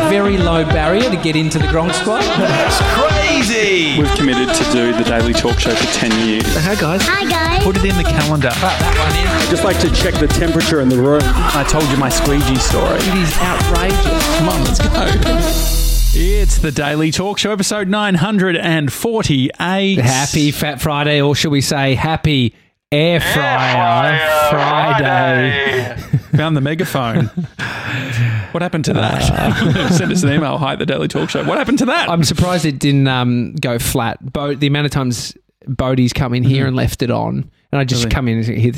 very low barrier to get into the Gronk Squad. That's crazy! We've committed to do the Daily Talk Show for 10 years. Hi, guys. Hi, guys. Put it in the calendar. That one in. Just like to check the temperature in the room. I told you my squeegee story. It is outrageous. Come on, let's go. It's the Daily Talk Show, episode 948. Happy Fat Friday, or should we say happy Air Fryer Friday. Found the megaphone. What happened to that? Send us an email, hi at the Daily Talk Show. What happened to that? I'm surprised it didn't go flat. The amount of times Bodie's come in here and left it on, and I just come in and hear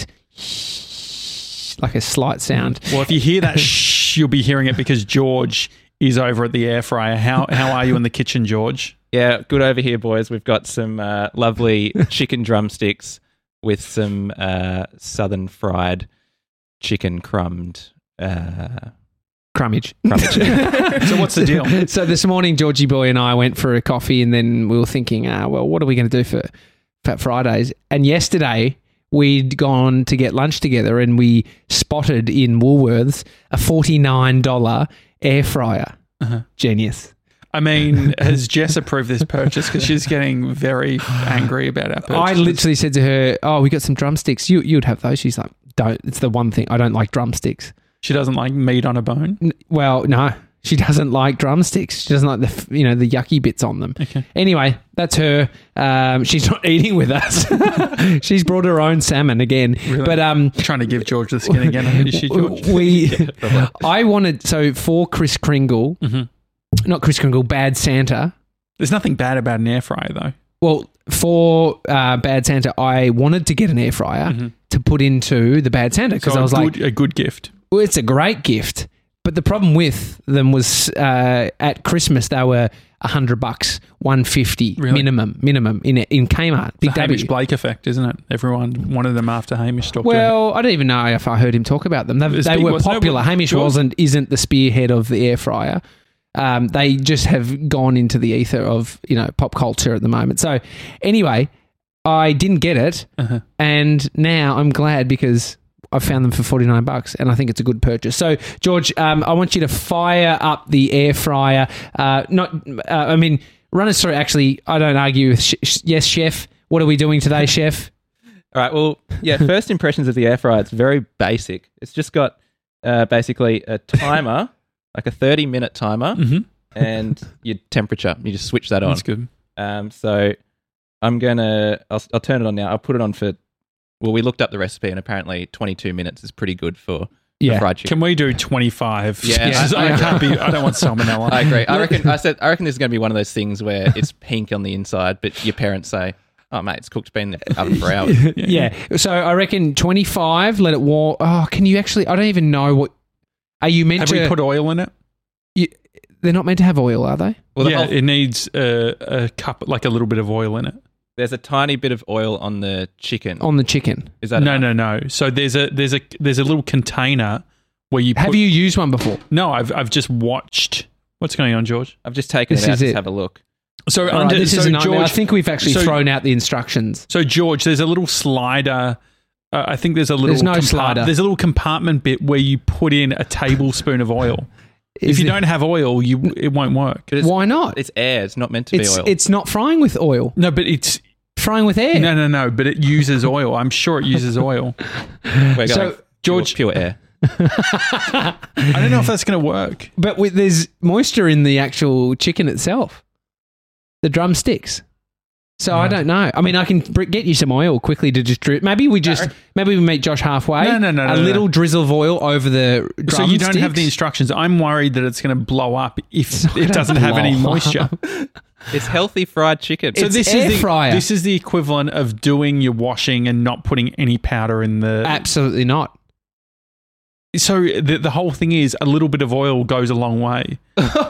this like a slight sound. Well, if you hear that shh, you'll be hearing it because George is over at the air fryer. How are you in the kitchen, George? Yeah, good over here, boys. We've got some lovely chicken drumsticks with some southern fried chicken crumbed Crummage. So what's the deal? So this morning, Georgie boy and I went for a coffee, and then we were thinking, well, what are we going to do for Fat Fridays? And yesterday, we'd gone to get lunch together, and we spotted in Woolworths a $49 air fryer. Genius. I mean, has Jess approved this purchase? Because she's getting very angry about our purchase. I literally said to her, "Oh, we got some drumsticks. You'd have those." She's like, "Don't." It's the one thing I don't like drumsticks. She doesn't like meat on a bone? Well, no. She doesn't like drumsticks. She doesn't like the yucky bits on them. Okay. Anyway, that's her. She's not eating with us. She's brought her own salmon again. Really? But trying to give George the skin again. Is she, George? I wanted for Kris Kringle, not Kris Kringle, Bad Santa. There's nothing bad about an air fryer though. Well, for Bad Santa, I wanted to get an air fryer to put into the Bad Santa because I was like, a good gift. Well, it's a great gift. But the problem with them was at Christmas they were $100, $150 Really? minimum in Kmart. Big It's the Hamish W. Blake effect, isn't it? Everyone wanted them after Hamish stopped. Well, I don't even know if I heard him talk about them. They big, were wasn't it? popular. Hamish isn't the spearhead of the air fryer. They just have gone into the ether of pop culture at the moment. So anyway, I didn't get it, and now I'm glad because I found them for $49 and I think it's a good purchase. So, George, I want you to fire up the air fryer. Run us through, actually, I don't argue with, yes, chef. What are we doing today, chef? All right, well, yeah, first impressions of the air fryer, it's very basic. It's just got basically a timer, like a 30-minute timer, and your temperature. You just switch that on. That's good. So I'll turn it on now. I'll put it on for... Well, we looked up the recipe, and apparently 22 minutes is pretty good for fried chicken. Can we do 25? Yeah. I don't want salmonella. I agree. I reckon this is going to be one of those things where it's pink on the inside, but your parents say, "Oh, mate, it's cooked, been in the oven for hours." Yeah. So I reckon 25. Let it warm. Oh, can you actually? I don't even know what. Are you meant Have to? we put oil in it? They're not meant to have oil, are they? Well, it needs a cup, like a little bit of oil in it. There's a tiny bit of oil on the chicken. On the chicken. Is that No. So there's a little container where you have you used one before? No, I've just watched. What's going on, George? I've just taken it out to have a look. So George, I think we've actually thrown out the instructions. So George, there's a little slider. I think there's a little. There's no slider. There's a little compartment bit where you put in a tablespoon of oil. If you don't have oil, it won't work. Why not? It's air. It's not meant to be oil. It's not frying with oil. No, but it's frying with air. No. But it uses oil. I'm sure it uses oil. We're going George, pure air. I don't know if that's going to work. But there's moisture in the actual chicken itself, the drumsticks. So I don't know. I mean, I can get you some oil quickly to just drip. Maybe we meet Josh halfway. No. A little drizzle of oil over the drumsticks. So you don't have the instructions. I'm worried that it's going to blow up if it doesn't have any moisture. It's healthy fried chicken. So this is air fryer. This is the equivalent of doing your washing and not putting any powder in the... Absolutely not. So the whole thing is a little bit of oil goes a long way.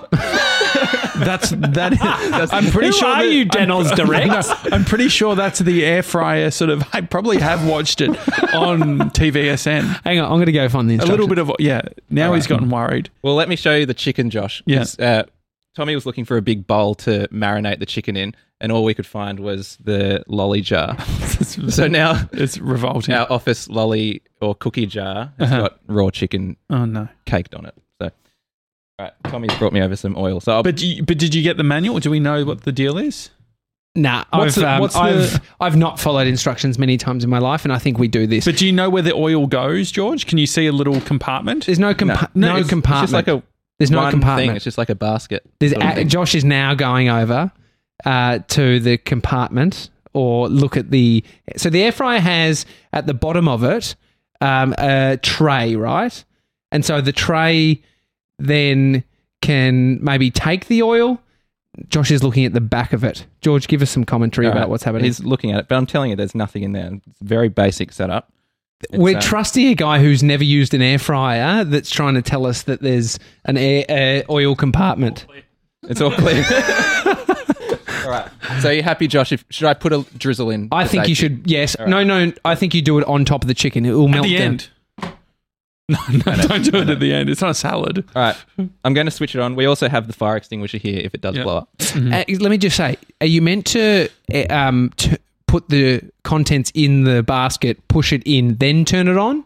I'm pretty sure. Who are you, Denol's Direct? I'm pretty sure that's the air fryer sort of. I probably have watched it on TVSN. Hang on, I'm going to go find the instructions. A little bit of Now he's gotten worried. Well, let me show you the chicken, Josh. Yes. Tommy was looking for a big bowl to marinate the chicken in, and all we could find was the lolly jar. So now it's revolting. Our office lolly or cookie jar has got raw chicken Oh no, caked on it. So Right, Tommy's brought me over some oil. So But did you get the manual? Do we know what the deal is? Nah, I've not followed instructions many times in my life, and I think we do this. But do you know where the oil goes, George? Can you see a little compartment? There's no compartment. it's just like There's no one compartment. thing. It's just like a basket. Josh is now going over to the compartment or look at the... So the air fryer has at the bottom of it a tray, right? And so the tray then can maybe take the oil. Josh is looking at the back of it. George, give us some commentary about what's happening. He's looking at it, but I'm telling you, there's nothing in there. It's a very basic setup. We're trusting a guy who's never used an air fryer that's trying to tell us that there's an oil compartment. It's all clear. All right. So are you happy, Josh? Should I put a drizzle in? I think you should. Yes. Right. No. I think you do it on top of the chicken. It will melt At the down. end. No, don't do it at the end. It's not a salad. All right. I'm going to switch it on. We also have the fire extinguisher here if it does blow up. Let me just say, are you meant to put the contents in the basket, push it in, then turn it on?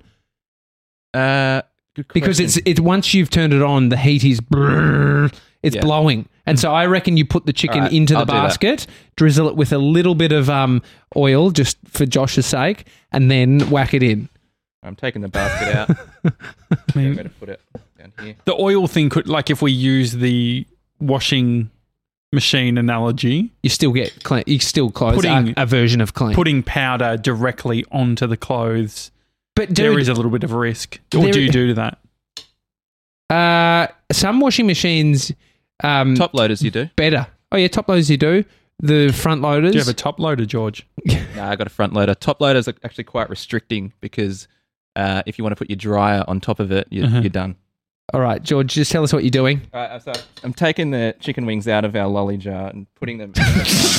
Good Because question. it's once you've turned it on, the heat is it's blowing, and so I reckon you put the chicken Alright, into the I'll do that. basket, drizzle it with a little bit of oil, just for Josh's sake, and then whack it in. I'm taking the basket out. I'm going to put it down here. The oil thing could, like, if we use the washing machine analogy, You still get clean. You still close Putting- a version of clean. putting powder directly onto the clothes, but there dude, is a little bit of a risk. What do you do to that? some washing machines Top loaders, you do? better. Oh yeah, top loaders you do. The front loaders. Do you have a top loader, George? No, I got a front loader. Top loaders are actually quite restricting because if you want to put your dryer on top of it, you're done. All right, George, just tell us what you're doing. All right, so I'm taking the chicken wings out of our lolly jar and putting them in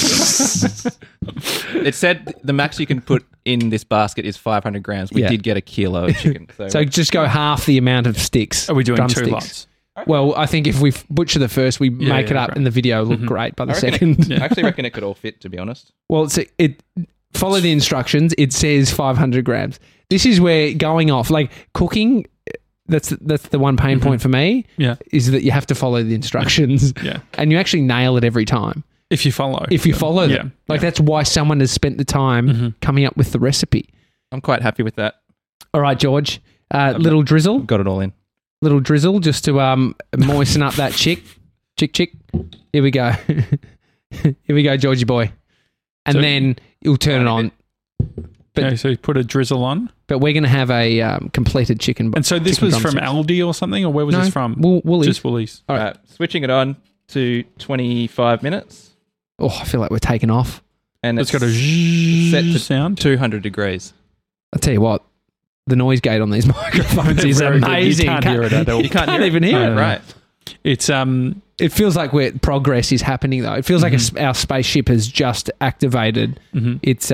It said the max you can put in this basket is 500 grams. We Yeah. did get a kilo of chicken. So just go half the amount of sticks. Are we doing drumsticks. 2 lots? Well, I think if we butcher the first, we make it up great. and the video look great by the I reckon second. I actually reckon it could all fit, to be honest. Well, follow the instructions. It says 500 grams. This is where going off, like cooking, that's the one pain point for me, Yeah. is that you have to follow the instructions. Yeah. And you actually nail it every time. If you follow. If you follow Yeah. them. Like that's why someone has spent the time coming up with the recipe. I'm quite happy with that. All right, George. Little drizzle. Got it all in. Little drizzle just to moisten up that chick. Here we go. Here we go, Georgie boy. And So- then you'll turn it on. But- Okay, so you put a drizzle on. But we're going to have a completed chicken. And so this chicken was from drumsticks. Aldi or something, or where was No, this from? Woolies. Just Woolies. All right. Switching it on to 25 minutes. Oh, I feel like we're taking off. And It's got a set to sound. 200 degrees. I'll tell you what, the noise gate on these microphones is Very good. amazing. You can't hear it at all. You can't hear even it? hear it. Right. It's It feels like progress is happening, though. It feels like our spaceship has just activated. It's,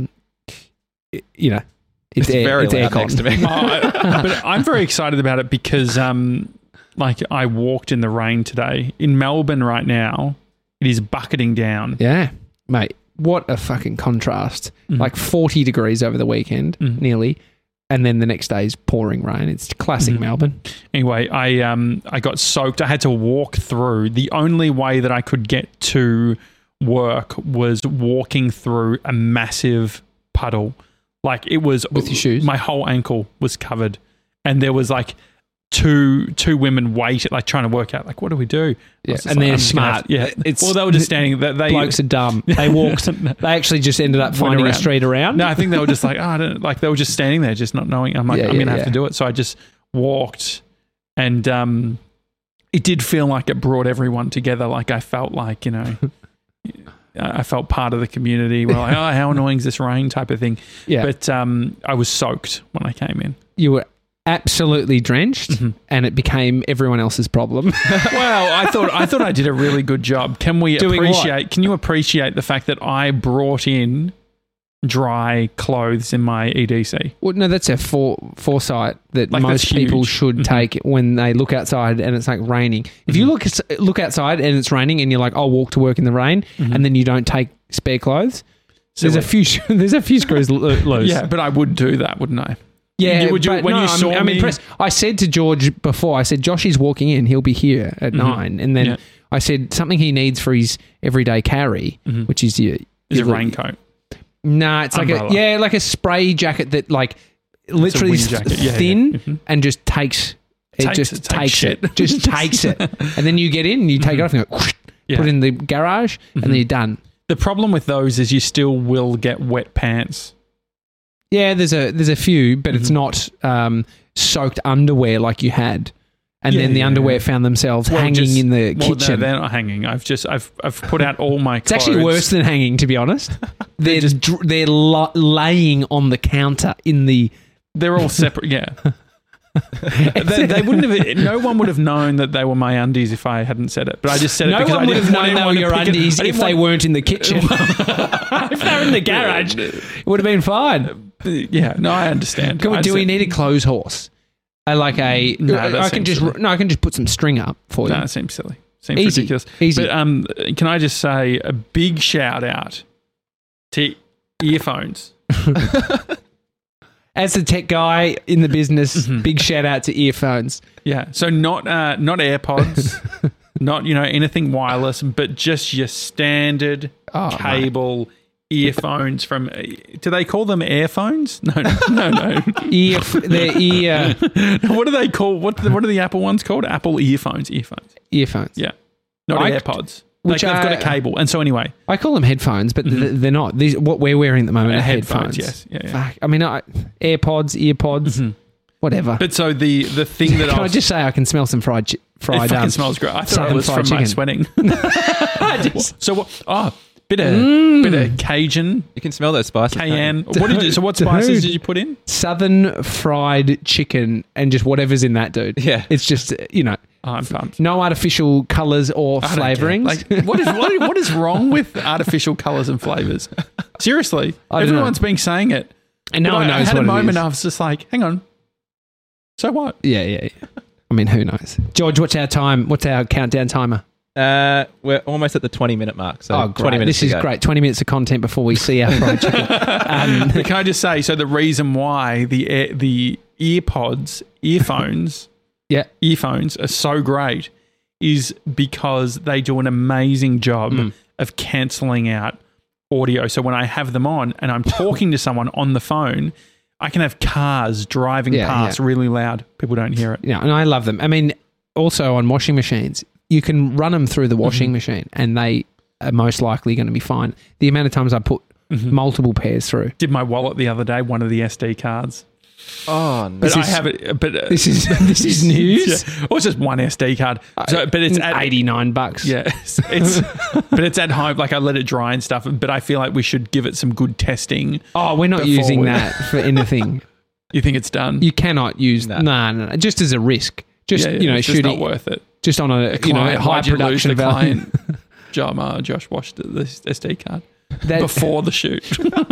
it's very loud aircon. next to me. but I'm very excited about it because, like, I walked in the rain today. In Melbourne right now, it is bucketing down. Yeah, mate. What a fucking contrast. Like 40 degrees over the weekend, nearly. And then the next day is pouring rain. It's classic Melbourne. Anyway, I got soaked. I had to walk through. The only way that I could get to work was walking through a massive puddle. Like it was With your shoes? My whole ankle was covered, and there was like two women like trying to work out like what do we do? Yeah, And and they're I'm just gonna smart. yeah. Well, they were just standing. They Blokes are dumb. They walked. They actually just ended up finding a around. street around. No, I think they were just like, I don't like. They were just standing there, just not knowing. I'm like, Yeah, I'm gonna yeah, have to yeah. do it. So I just walked, and it did feel like it brought everyone together. Like I felt like I felt part of the community. We're like, oh, how annoying is this rain type of thing. Yeah. But I was soaked when I came in. You were absolutely drenched, and it became everyone else's problem. Well, I thought I did a really good job. Can we Doing what? appreciate? Can you appreciate the fact that I brought in dry clothes in my EDC? Well, no, that's a foresight that Like, most that's people huge. should take when they look outside and it's like raining. If you look outside and it's raining and you're like, I'll walk to work in the rain, and then you don't take spare clothes, there's a few screws loose. Yeah, but I would do that, wouldn't I? Yeah, Would you, but when no, you saw I'm me, impressed. I said to George before, I said, Josh is walking in, he'll be here at 9. And then Yeah. I said something he needs for his everyday carry, which is your... is a your- raincoat. Nah, it's Umbrella. like a spray jacket that like literally wind is jacket. Yeah, thin yeah. Mhm. and just takes... It Takes just it, takes takes it. Just takes it. And then you get in and you take it off and go, whoosh, Yeah. put it in the garage and then you're done. The problem with those is you still will get wet pants. Yeah, there's a few, but it's not soaked underwear like you had. And Yeah, then the yeah, underwear yeah. found themselves Well, hanging just- in the well, kitchen. No, they're not hanging. I've put out all my It's clothes. actually worse than hanging, to be honest. They're laying on the counter in the... They're all separate, yeah. they wouldn't have. No one would have known that they were my undies if I hadn't said it. But I just said it No because one I would didn't have want known they were anyone to your pick it- undies I didn't if they want- weren't in the kitchen. If they were in the garage, it would have been fine. Yeah, no, I understand. Do we need a clothes horse? No, that I can seems just silly. I can just put some string up for you. No, it seems silly. Seems Easy, ridiculous. easy. But can I just say a big shout out to earphones? As the tech guy in the business, big shout out to earphones. Yeah, so not AirPods, not anything wireless, but just your standard Oh, cable earphones from. Do they call them earphones? No. Their ear What do they call? What are the Apple ones called? Apple earphones. earphones. Yeah, not I- AirPods. which They've got a are- cable, and so anyway, I call them headphones, but they're not. These what we're wearing at the moment are headphones. Yes, yeah. Fuck. I mean, AirPods, earpods, whatever. But so the thing that Can I just say I can smell some fried it fucking smells great. I thought it Southern was fried from my chicken. sweating. So what? Oh, bit of Cajun, You can smell those spices. can't you? cayenne. What did you? So what spices did you put in? Southern fried chicken and just whatever's in that, dude. Yeah. It's just, Oh, I'm pumped. no artificial colours or I don't care. flavourings. Like, what is wrong with artificial colours and flavours? Seriously, I don't know. everyone's been saying it. And no But one knows I had what a moment. it is. I was just like, hang on. So what? Yeah. I mean, who knows? George, what's our time? What's our countdown timer? We're almost at the 20-minute mark. So 20 minutes This is to go. great. 20 minutes of content before we see our fried chicken. But can I just say, so the reason why the earphones Yeah. earphones are so great is because they do an amazing job of cancelling out audio. So when I have them on and I'm talking to someone on the phone, I can have cars driving past really loud. People don't hear it. Yeah, and I love them. I mean, also on washing machines, you can run them through the washing machine and they are most likely going to be fine. The amount of times I put multiple pairs through. Did my wallet the other day, one of the SD cards. Oh, no. But I have it. But This is news. Yeah. Or it's just one SD card. So, but it's at $89. Yeah, but it's at home. Like I let it dry and stuff. But I feel like we should give it some good testing. Oh, we're not Before using we- that for anything. You think it's done? You cannot use no. Just as a risk. Just it's just shooting not worth it. just on a Client, high why'd you lose production the value. client? Josh washed the SD card That- before the shoot.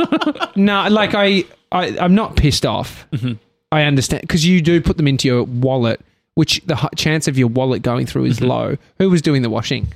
No, like I'm not pissed off. I understand because you do put them into your wallet, which the chance of your wallet going through is low. Who was doing the washing?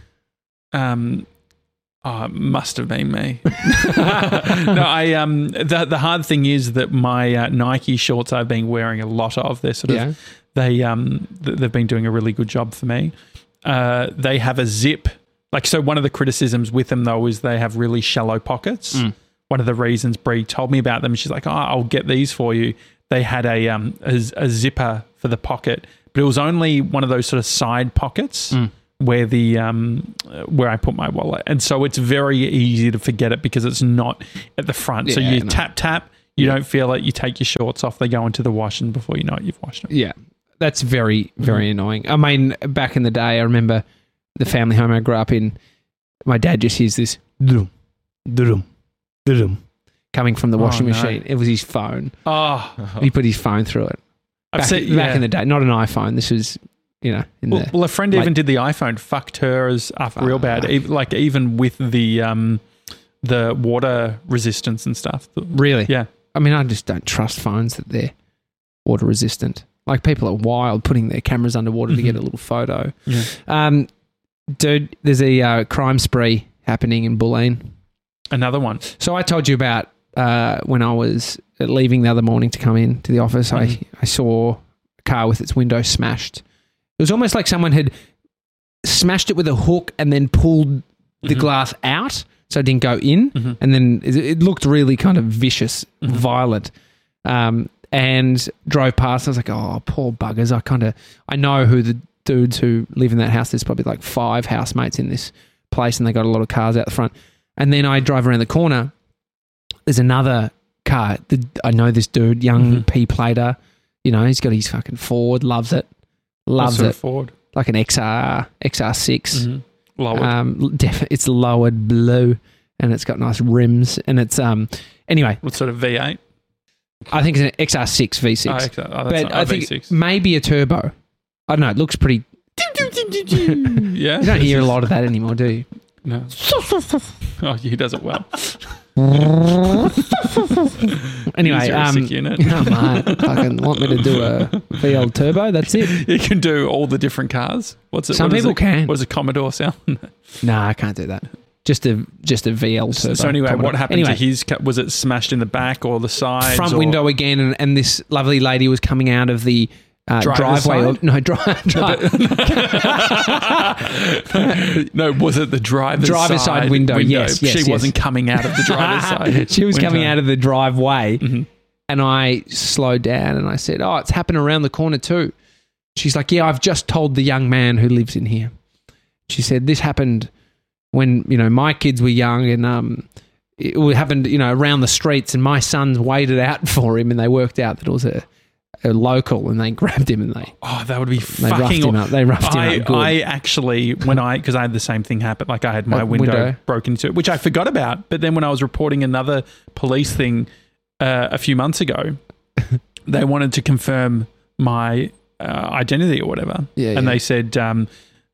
It must have been me. No, the hard thing is that my Nike shorts I've been wearing a lot of. They're sort of they've been doing a really good job for me. They have a zip. Like, so one of the criticisms with them though is they have really shallow pockets. One of the reasons Brie told me about them, she's like, "Oh, I'll get these for you." They had a zipper for the pocket, but it was only one of those sort of side pockets where the where I put my wallet, and so it's very easy to forget it because it's not at the front. So you tap, you don't feel it. You take your shorts off, they go into the wash, and before you know it, you've washed them. Yeah, that's very, very annoying. I mean, back in the day, I remember the family home I grew up in. My dad just hears this dum, dum, dum, coming from the washing machine. It was his phone. Oh, He put his phone through it. Back in the day, not an iPhone. This was, well, a friend even did the iPhone. Fucked hers up real bad. Even with the water resistance and stuff. Really? Yeah. I mean, I just don't trust phones that they're water resistant. Like, people are wild putting their cameras underwater to get a little photo. Yeah. Dude, there's a crime spree happening in Bulleen. Another one. So I told you about when I was leaving the other morning to come in to the office, I saw a car with its window smashed. It was almost like someone had smashed it with a hook and then pulled the glass out so it didn't go in. And then it looked really kind of vicious, violent. And drove past. I was like, oh, poor buggers. I know who the dudes who live in that house. There's probably like 5 housemates in this place and they got a lot of cars out the front. And then I drive around the corner. There's another car. I know this dude, young P-plater. You know, he's got his fucking Ford, loves it. Loves it. Ford? Like an XR6. Lowered. It's lowered blue and it's got nice rims. And it's, anyway. What sort of V8? I think it's an XR6 V6. But I think V6. maybe a turbo. I don't know. It looks pretty. Yeah. You don't hear a lot of that anymore, do you? No. Oh, he does it well. Anyway, He's a sick unit. Oh, mate, fucking want me to do a V8 turbo? That's it. You can do all the different cars. What's it? Some what is people it? can. What does a Commodore sound? No, I can't do that. Just a VL turbo. So anyway, Commodore. what happened to his? Was it smashed in the back or the sides? Front window again, and this lovely lady was coming out of the driveway. Side? No, no, was it the driver's side window? Yes. She wasn't coming out of the driver's side. She was coming out of the driveway, Mm-hmm. and I slowed down and I said, "Oh, it's happened around the corner too." She's like, "Yeah, I've just told the young man who lives in here." She said, "This happened when my kids were young, and it happened around the streets, and my sons waited out for him, and they worked out that it was a local, and they grabbed him and that would be they fucking. roughed him up. They roughed him up good. I actually because I had the same thing happen. Like I had my window broken into, which I forgot about. But then when I was reporting another police thing a few months ago, they wanted to confirm my identity or whatever, and they said, "Can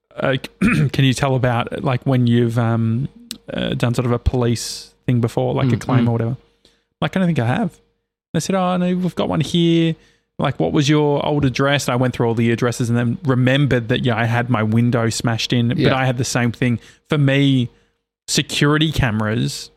you tell about like when you've done sort of a police thing before, like a claim or whatever?" Like, I don't think I have. They said, "Oh no, we've got one here. Like, what was your old address?" And I went through all the addresses and then remembered that, I had my window smashed in. But I had the same thing. For me, security cameras,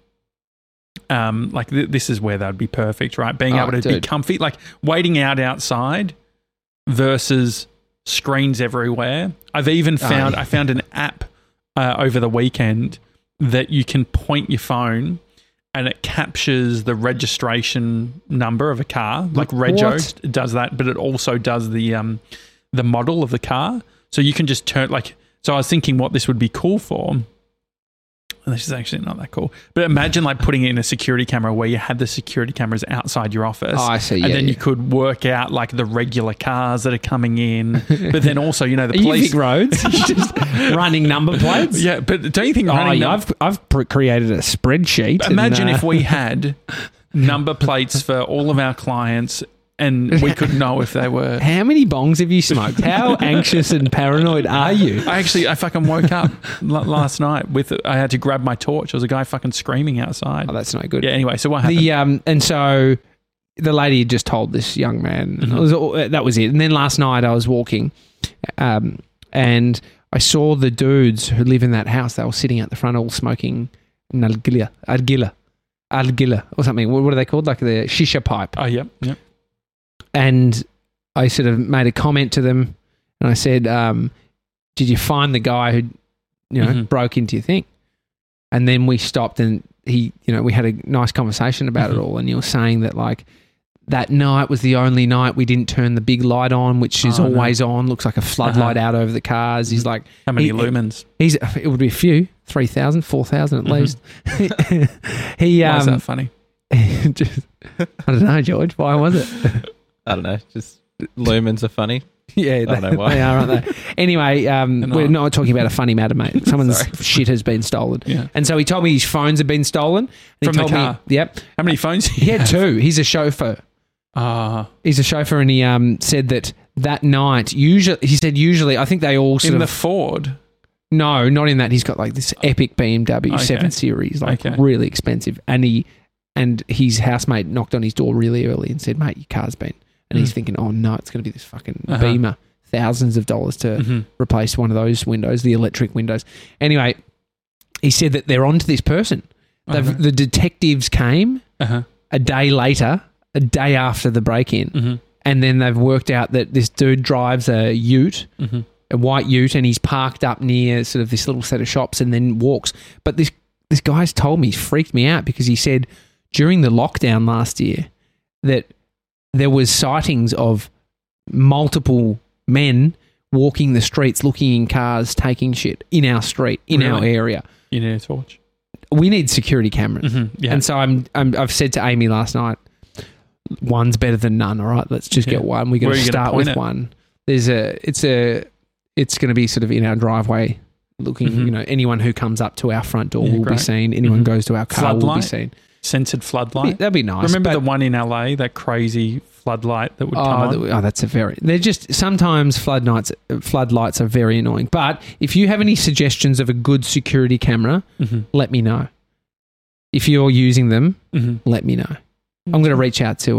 this is where they'd be perfect, right? Being able to be comfy, like waiting outside versus screens everywhere. I've even found, I found an app over the weekend that you can point your phone and it captures the registration number of a car, like Rego does that, but it also does the model of the car. So you can just turn so I was thinking what this would be cool for. And this is actually not that cool. But imagine putting it in a security camera where you had the security cameras outside your office. Oh, I see. And then you could work out the regular cars that are coming in. But then also, the police roads, just running number plates. Yeah, but don't you think I've created a spreadsheet. Imagine if we had number plates for all of our clients and we could know if they were... How many bongs have you smoked? How anxious and paranoid are you? I fucking woke up last night I had to grab my torch. There was a guy fucking screaming outside. Oh, that's no good. Yeah, anyway, so what happened? And so the lady had just told this young man, that was it. And then last night I was walking and I saw the dudes who live in that house. They were sitting at the front all smoking Argila or something. What are they called? Like the shisha pipe. Oh, yep. And I sort of made a comment to them and I said, did you find the guy who, broke into your thing? And then we stopped and we had a nice conversation about it all. And he was saying that that night was the only night we didn't turn the big light on, which is always on, looks like a floodlight out over the cars. He's like... How many lumens? It would be a few, 3,000, 4,000 at least. Why is that funny? I don't know, George. Why was it? I don't know. Just lumens are funny. Yeah, I don't know why. They are, aren't they? Anyway, we're not talking about a funny matter, mate. Someone's shit has been stolen. Yeah. And so he told me his phones have been stolen. From the car? Yep. How many phones he had? 2. He's a chauffeur. He's a chauffeur and he said that night, usually, I think they all sort in of... the Ford? No, not in that. He's got this epic BMW 7 Series, really expensive. And his housemate knocked on his door really early and said, "Mate, your car's been..." And he's thinking, "Oh no, it's going to be this fucking Beamer. Thousands of dollars to replace one of those windows, the electric windows." Anyway, he said that they're on to this person. The detectives came a day later, a day after the break-in, Mm-hmm. and then they've worked out that this dude drives a ute, Mm-hmm. a white ute, and he's parked up near sort of this little set of shops and then walks. But this guy's told me, he's freaked me out because he said during the lockdown last year that there was sightings of multiple men walking the streets, looking in cars, taking shit in our street, in our Really? area. You need a torch. We need security cameras. Mm-hmm. Yeah. And so I've said to Amy last night, one's better than none. All right, let's just Yeah. get one. We're Where going are to you gonna start point with it? one. It's going to be sort of in our driveway, looking. Mhm. You know, anyone who comes up to our front door Yeah, will be great. seen. Anyone Mhm. goes to our car will be Floodlight? seen. Censored floodlight. That'd be nice. Remember but- the one in LA, that crazy floodlight that would come on? that's a very. They're just sometimes floodlights are very annoying. But if you have any suggestions of a good security camera, Mm-hmm. let me know. If you're using them, Mm-hmm. let me know. I'm going to reach out to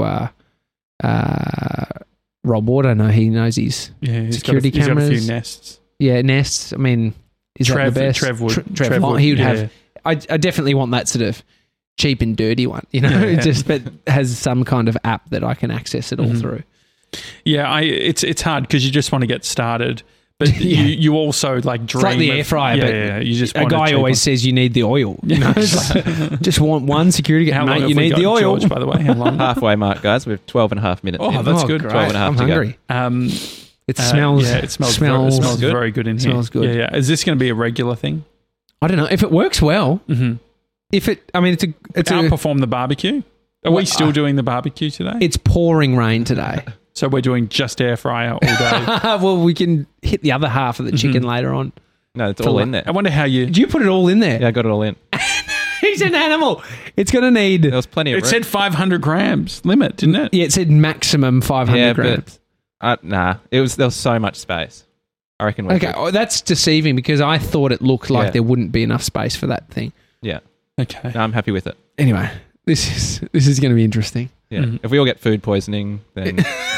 Rob Ward. I know he knows his security he's got a cameras. few nests. Nests. I mean, is that the best? Trev would. Trev would, he would yeah. have. I definitely want that sort of cheap and dirty one, you know, Yeah. just but has some kind of app that I can access it all Mhm. through. Yeah, it's hard because you just want to get started, but Yeah. you also like dream. It's like the of- air fryer, Yeah, but yeah, you just A want guy cheap always one. says you need the oil. You know, it's like, just want one security How camera. long Mate, have you we need got, the oil. George, by the way? How long? Halfway mark, guys. We've 12 and a half minutes Oh, in. that's good. Great. 12 and a half I'm to go. hungry. It It smells. Yeah, it smells. smells It smells good. very good in here. Smells good. Yeah, yeah. Is this going to be a regular thing? I don't know if it works well. Mm-hmm. I mean, it's a Outperform the barbecue. Are we still doing the barbecue today? it's pouring rain today. So we're doing just air fryer all day. Well, we can hit the other half of the chicken Mhm. later on. No, it's all in there. I wonder how you. Did you put it all in there? Yeah, I got it all in. He's an animal. It's going to need. There was plenty of It room. said 500 grams limit, didn't it? Yeah, it said maximum 500 Yeah, grams. nah, there was so much space. I reckon we're Okay, good. oh, that's deceiving because I thought it looked like Yeah. there wouldn't be enough space for that thing. Yeah, Okay. no, I'm happy with it. Anyway, this is going to be interesting. Yeah, Mhm. if we all get food poisoning, then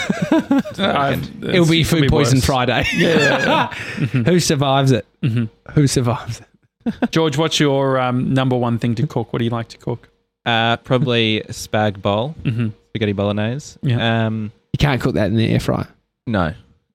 It'll be food poison Friday. Yeah. Who survives it? Mhm. Who survives it? George, what's your number one thing to cook? What do you like to cook? probably a spag bowl, Mm-hmm. spaghetti bolognese. Yeah. You can't cook that in the air fryer. No.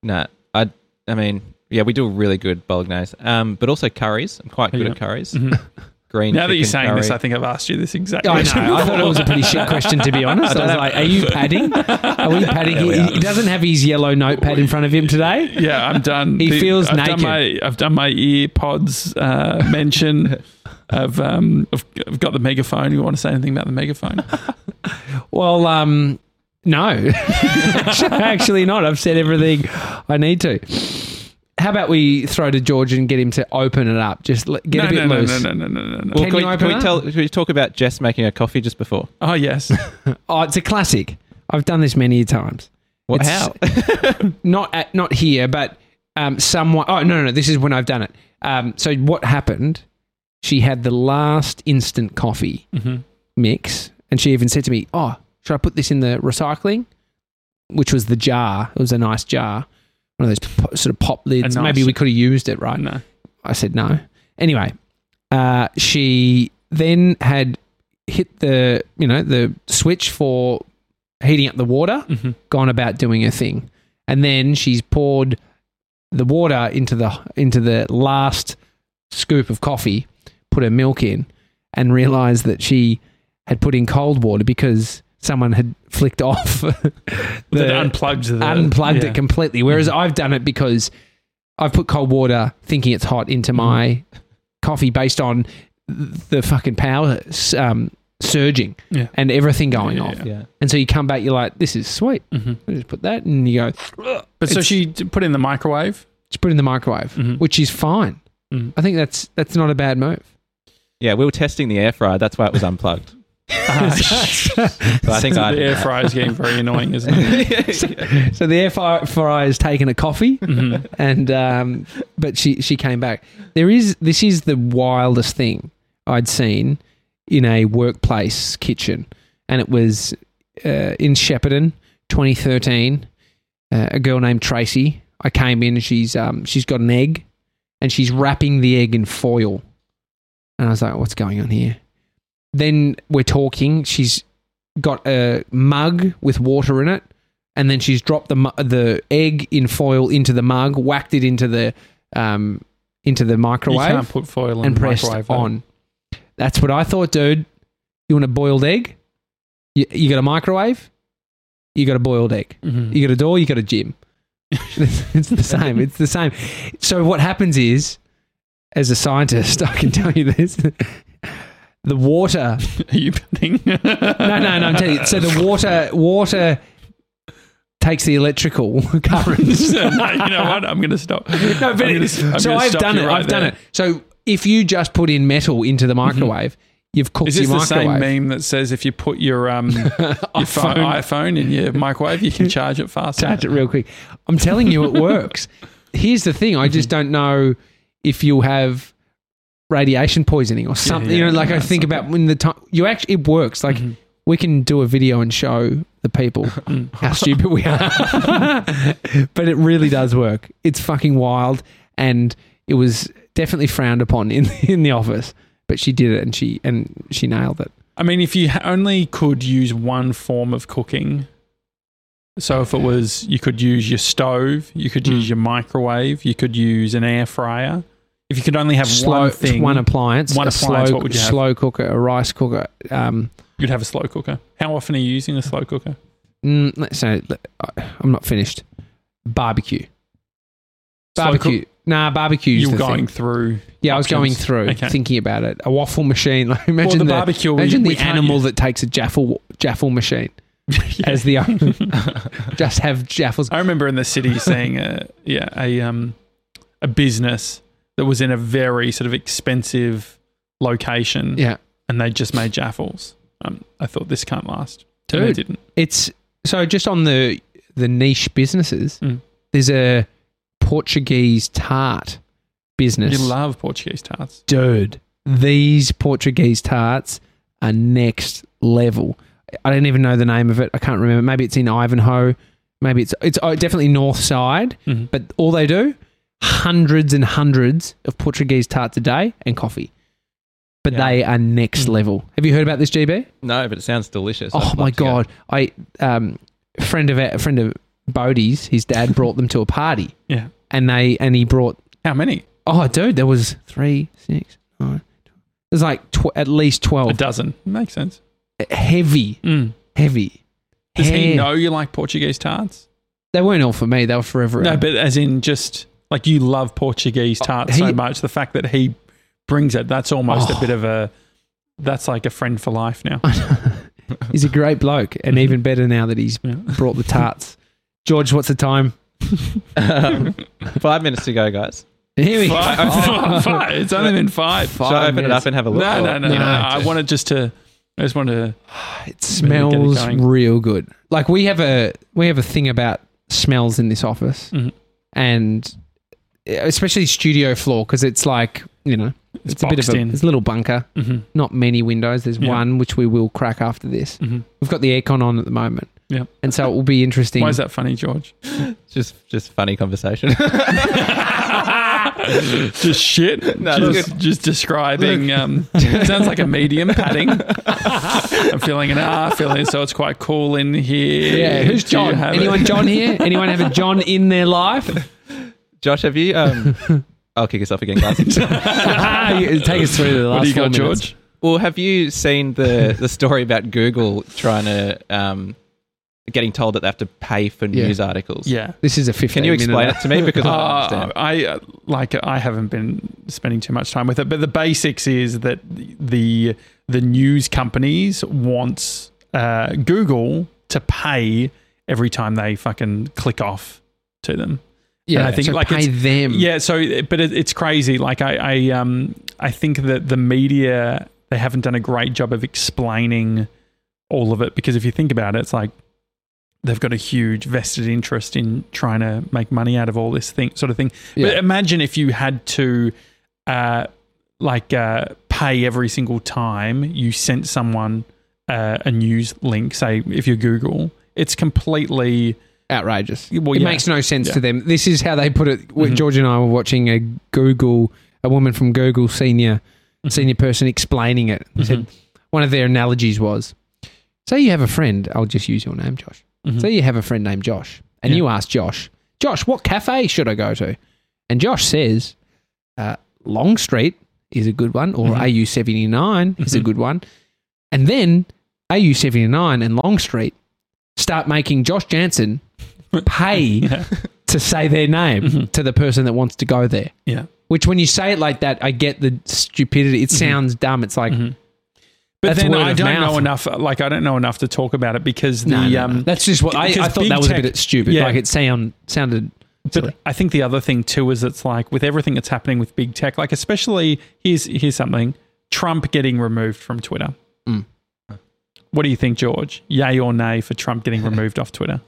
I mean, yeah, we do a really good bolognese. But also curries. I'm quite good Yeah. at curries. Mhm. Green Now that you're chicken saying curry. this, I think I've asked you this exact I question. know. I thought it was a pretty shit question, to be honest. I was like, are you padding? Are we padding? Yeah, we he are. doesn't have his yellow notepad in front of him today. Yeah, I'm done. He feels I've naked. I've done my ear pods mention. I've got the megaphone. You want to say anything about the megaphone? Well, no. Actually not. I've said everything I need to. How about we throw to George and get him to open it up? Just get a bit loose. No. Well, Can you open it? can we talk about Jess making a coffee just before? Oh yes. Oh, it's a classic. I've done this many times. What? It's- How? Not here, but someone. Oh no! This is when I've done it. So what happened? She had the last instant coffee Mm-hmm. mix, and she even said to me, "Oh, should I put this in the recycling?" Which was the jar. It was a nice jar, one of those sort of pop lids. nice- Maybe we could have used it, right? No. I said no. Anyway, she then had hit the switch for heating up the water, Mm-hmm. gone about doing her thing, and then she's poured the water into the last scoop of coffee, put her milk in, and realised that she had put in cold water because someone had flicked off Unplugged unplugged yeah. it completely. Whereas I've done it because I've put cold water thinking it's hot into my coffee based on the fucking power surging Yeah. and everything going Yeah, off. yeah. Yeah. And so you come back, you're like, this is sweet. Mhm. I just put that and you go, But so It's- she put it in the microwave. just put it in the microwave, Mhm. which is fine. Mhm. I think that's not a bad move. Yeah, we were testing the air fryer. That's why it was unplugged. So I think the air fryer is getting very annoying, isn't it? So the air fryer has taken a coffee, Mhm. and but she came back. This is the wildest thing I'd seen in a workplace kitchen, and it was in Shepparton, 2013. A girl named Tracy. I came in and she's got an egg, and she's wrapping the egg in foil, and I was like, "What's going on here?" Then we're talking. She's got a mug with water in it, and then she's dropped the egg in foil into the mug, whacked it into the microwave, You can't put foil in and the pressed microwave. though. on. That's what I thought, dude. You want a boiled egg? You got a microwave? You got a boiled egg. Mhm. You got a door, you got a gym. It's the same. It's the same. So what happens is, as a scientist, I can tell you this. The water. Are you betting? No, I'm telling you. So the water takes the electrical currents. No, you know what? I'm going to stop. No, but so I've done it. I've done it. So if you just put in metal into the microwave, you've cooked Is this your the microwave. same meme that says if you put your iPhone in your microwave, you can charge it faster? Charge it real quick. I'm telling you, it works. Here's the thing: I just don't know if you'll have radiation poisoning or something. yeah, you know, like I think something. about when the time you actually it works. Like we can do a video and show the people how stupid we are, but it really does work. It's fucking wild, and it was definitely frowned upon in the office. But she did it, and she nailed it. I mean, if you only could use one form of cooking, so if it was, you could use your stove, you could use your microwave, you could use an air fryer. If you could only have one thing, one appliance, what would you have? Slow cooker, a rice cooker. You'd have a slow cooker. How often are you using a slow cooker? Let's say I'm not finished. Barbecue. Slow Barbecue. Barbecue's You're the going thing. through. Yeah, I was going options. through Okay. thinking about it. A waffle machine. Like, imagine the barbecue, Imagine we the can't animal use- that takes a jaffle machine as the just have jaffles. I remember in the city seeing a business that was in a very sort of expensive location, Yeah, and they just made jaffles. I thought this can't last. Dude. And they didn't. it's so just on the niche businesses. Mm. There's a Portuguese tart business. You love Portuguese tarts. Dude, these Portuguese tarts are next level. I don't even know the name of it. I can't remember. Maybe it's in Ivanhoe. Maybe it's definitely north side. Mhm. But all they do, hundreds and hundreds of Portuguese tarts a day and coffee. But Yeah. they are next level. Have you heard about this, GB? No, but it sounds delicious. Oh I'd my love to go. God! Friend of Bodie's, his dad brought them to a party, Yeah. and he brought. How many? Oh, dude, there was 3, 6, 9. There's like at least 12. A dozen. Makes sense. Heavy. Does he Hair. know you like Portuguese tarts? They weren't all for me. They were for everyone. No, but as in just like you love Portuguese tarts so much, the fact that he brings it, that's almost a bit of that's like a friend for life now. He's a great bloke, and even better now that he's brought the tarts. George, what's the time? 5 minutes to go, guys. Here we go. Five. It's only been 5. Shall I open it up and have a look? No. No, I wanted I just wanted to. It smells going. real good. Like we have a thing about smells in this office, and especially studio floor because it's like it's a bit of boxed in. it's a little bunker. Not many windows. There's one which we will crack after this. We've got the aircon on at the moment. Yeah. And so it will be interesting. Why is that funny, George? Just funny conversation. Just shit. No, just describing. It sounds like a medium padding. I'm feeling an R, feeling so it's quite cool in here. Yeah, who's Do you John? have Anyone it? John here? Anyone have a John in their life? Josh, have you? I'll kick us off again, guys. Take us through the last What do you 4 got, minutes. George? Well, have you seen the story about Google trying to getting told that they have to pay for news articles? Yeah. This is a 15 Can you explain minute. it to me? Because I don't understand. I haven't been spending too much time with it, but the basics is that the news companies wants Google to pay every time they fucking click off to them. Yeah, And I think so like pay it's, them. Yeah, so but it's crazy. Like I think that the media, they haven't done a great job of explaining all of it, because if you think about it, it's like they've got a huge vested interest in trying to make money out of all this sort of thing. Yeah. But imagine if you had to pay every single time you sent someone a news link, say if you're Google, it's completely Outrageous. Well, it yeah. makes no sense Yeah. to them. This is how they put it. George and I were watching a woman from Google, senior person explaining it. Said one of their analogies was, say you have a friend, I'll just use your name, Josh. Say you have a friend named Josh, and you ask Josh, what cafe should I go to? And Josh says, Long Street is a good one, or AU79 is a good one. And then AU79 and Long Street start making Josh Jansen pay to say their name to the person that wants to go there. Yeah. Which when you say it like that, I get the stupidity. It sounds dumb. It's like, but then word I of don't mouth. know enough. Like I don't know enough to talk about it because that's just what I thought. big That was tech- a bit stupid. yeah. Like it sounded silly. But I think the other thing too is it's like with everything that's happening with big tech, like especially here's something: Trump getting removed from Twitter. What do you think, George? Yay or nay for Trump getting removed off Twitter?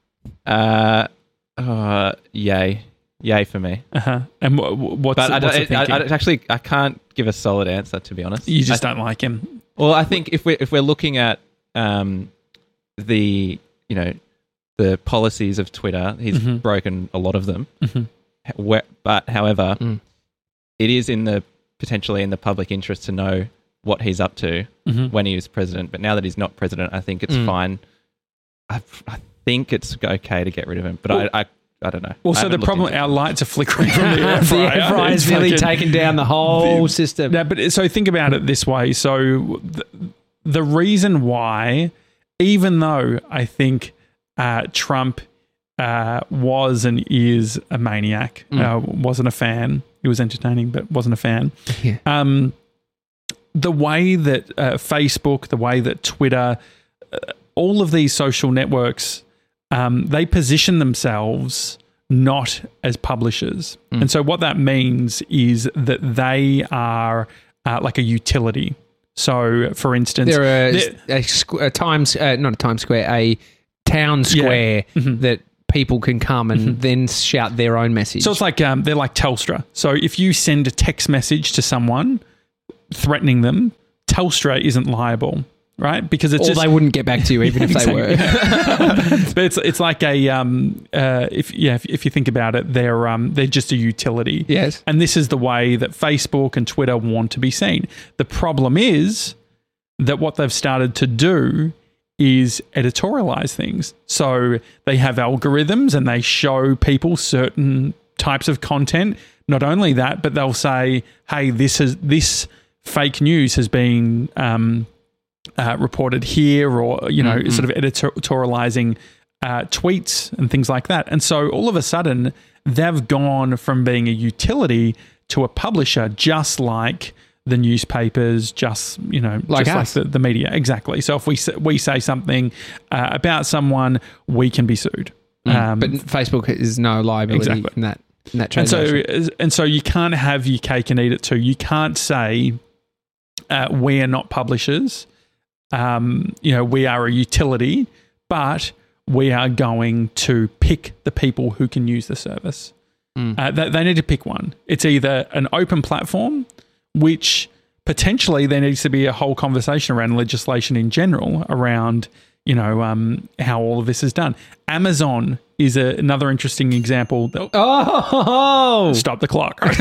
Yay for me. And what's But the thinking? I can't give a solid answer, to be honest. You just don't like him. Well, I think if we're looking at the policies of Twitter, he's broken a lot of them. But however, it is potentially in the public interest to know what he's up to when he was president. But now that he's not president, I think it's fine. I think it's okay to get rid of him. But I don't know. Well, so the problem, our lights are flickering from the air The fryer. air fryer is really taking down the whole system. No, but so think about it this way. So the reason why, even though I think Trump was and is a maniac, wasn't a fan. He was entertaining, but wasn't a fan. Yeah. The way that Facebook, the way that Twitter, all of these social networks, they position themselves not as publishers. And so what that means is that they are like a utility. So, for instance, They're a town square that people can come and then shout their own message. So it's like they're like Telstra. So if you send a text message to someone threatening them, Telstra isn't liable, right? Because it's they wouldn't get back to you even if they were. But it's like a if you think about it, they're just a utility. Yes. And this is the way that Facebook and Twitter want to be seen. The problem is that what they've started to do is editorialize things. So they have algorithms and they show people certain types of content. Not only that, but they'll say, hey, this fake news has been reported here, or, sort of editorializing tweets and things like that. And so all of a sudden, they've gone from being a utility to a publisher, just like the newspapers, just like the media. Exactly. So if we say something about someone, we can be sued. But Facebook is no liability in that transaction. And so you can't have your cake and eat it too. You can't say we are not publishers. We are a utility, but we are going to pick the people who can use the service. They need to pick one. It's either an open platform, which potentially there needs to be a whole conversation around legislation in general around, how all of this is done. Amazon is another interesting example. Stop the clock. All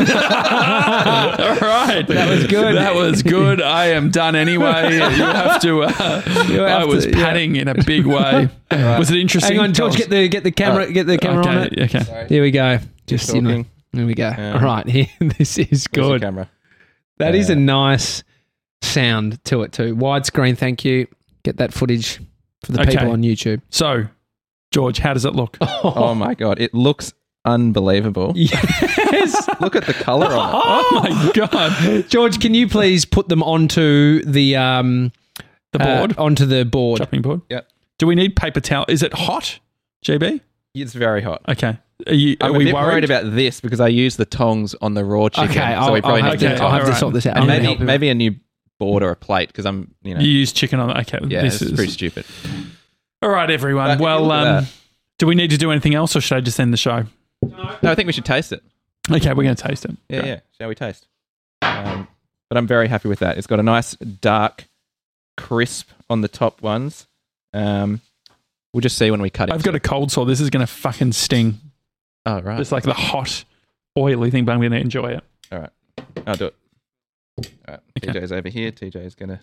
right. That was good. That was good. I am done anyway. You have to. I was padding in a big way. Right. Was it interesting? Hang on, George. Get the camera. Get the camera on it. Okay. Sorry. Here we go. Just here we go. All right. Here. This is good. Camera. That is a nice sound to it too. Widescreen. Thank you. Get that footage for the people on YouTube. So, George, how does it look? Oh my God. It looks unbelievable. Yes. Look at the color on it. Oh my God. George, can you please put them onto the board? Onto the board. Chopping board? Yep. Do we need paper towel? Is it hot, GB? It's very hot. Okay. I'm Are a we bit worried worried about this because I use the tongs on the raw chicken. Okay, so we probably I'll need to have to sort this out. And maybe a new board or a plate because I'm, You use chicken on it. Okay. yeah, this is pretty stupid. All right, everyone. But Well, do we need to do anything else or should I just end the show? No, I think we should taste it. Okay, we're going to taste it. Yeah, Great. yeah. Shall we taste? But I'm very happy with that. It's got a nice dark crisp on the top ones. We'll just see when we cut it. I've got a cold sore. This is going to fucking sting. Oh, right. It's like the hot, oily thing, but I'm going to enjoy it. All right. I'll do it. All right. Okay. TJ's over here. TJ's going to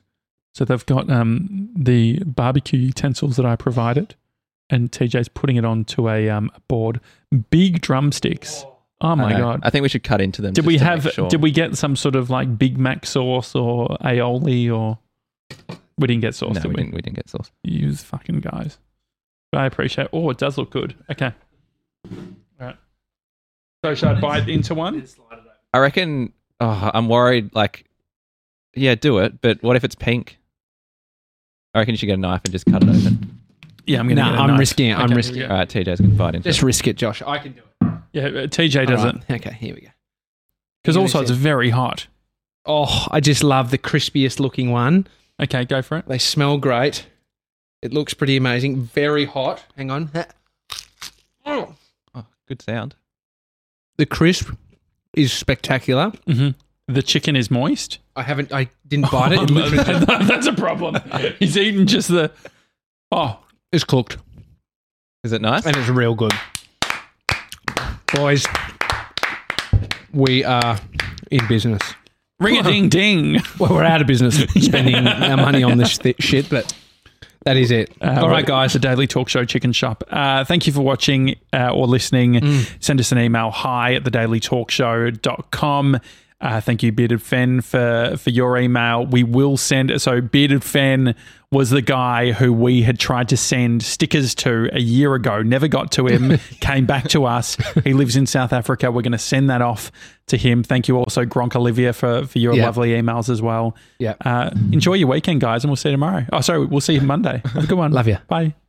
So they've got the barbecue utensils that I provided, and TJ's putting it onto a board. Big drumsticks. Oh my God. I think we should cut into them. Did we get some sort of like Big Mac sauce or aioli, or we didn't get sauce, No, did we? we didn't get sauce. You fucking guys. But I appreciate it. Oh, it does look good. Okay. All right. So should I bite into one? I reckon, I'm worried, like, yeah, do it, but what if it's pink? I reckon you should get a knife and just cut it open. Yeah, I'm going to I'm risking it. I'm risking All it. right, TJ's going to bite into Just it. risk it, Josh. I can do it. Yeah, TJ does it. Okay, here we go. Because Give me also a it's sec. very hot. Oh, I just love the crispiest looking one. Okay, go for it. They smell great. It looks pretty amazing. Very hot. Hang on. Oh, good sound. The crisp is spectacular. Mm-hmm. The chicken is moist. I didn't bite it. It literally That's a problem. He's eaten just the... Oh, it's cooked. Is it nice? And it's real good. Boys, we are in business. ring-a-ding-ding. Well, we're out of business spending our money on this shit, but that is it. All right, guys, the Daily Talk Show Chicken Shop. Thank you for watching or listening. Send us an email, hi@thedailytalkshow.com. Thank you, Bearded Fen, for your email. We will send... So Bearded Fen was the guy who we had tried to send stickers to a year ago. Never got to him. Came back to us. He lives in South Africa. We're going to send that off to him. Thank you also, Gronk Olivia, for your lovely emails as well. Yeah. Enjoy your weekend, guys, and we'll see you tomorrow. Oh, sorry, we'll see you Monday. Have a good one. Love you. Bye.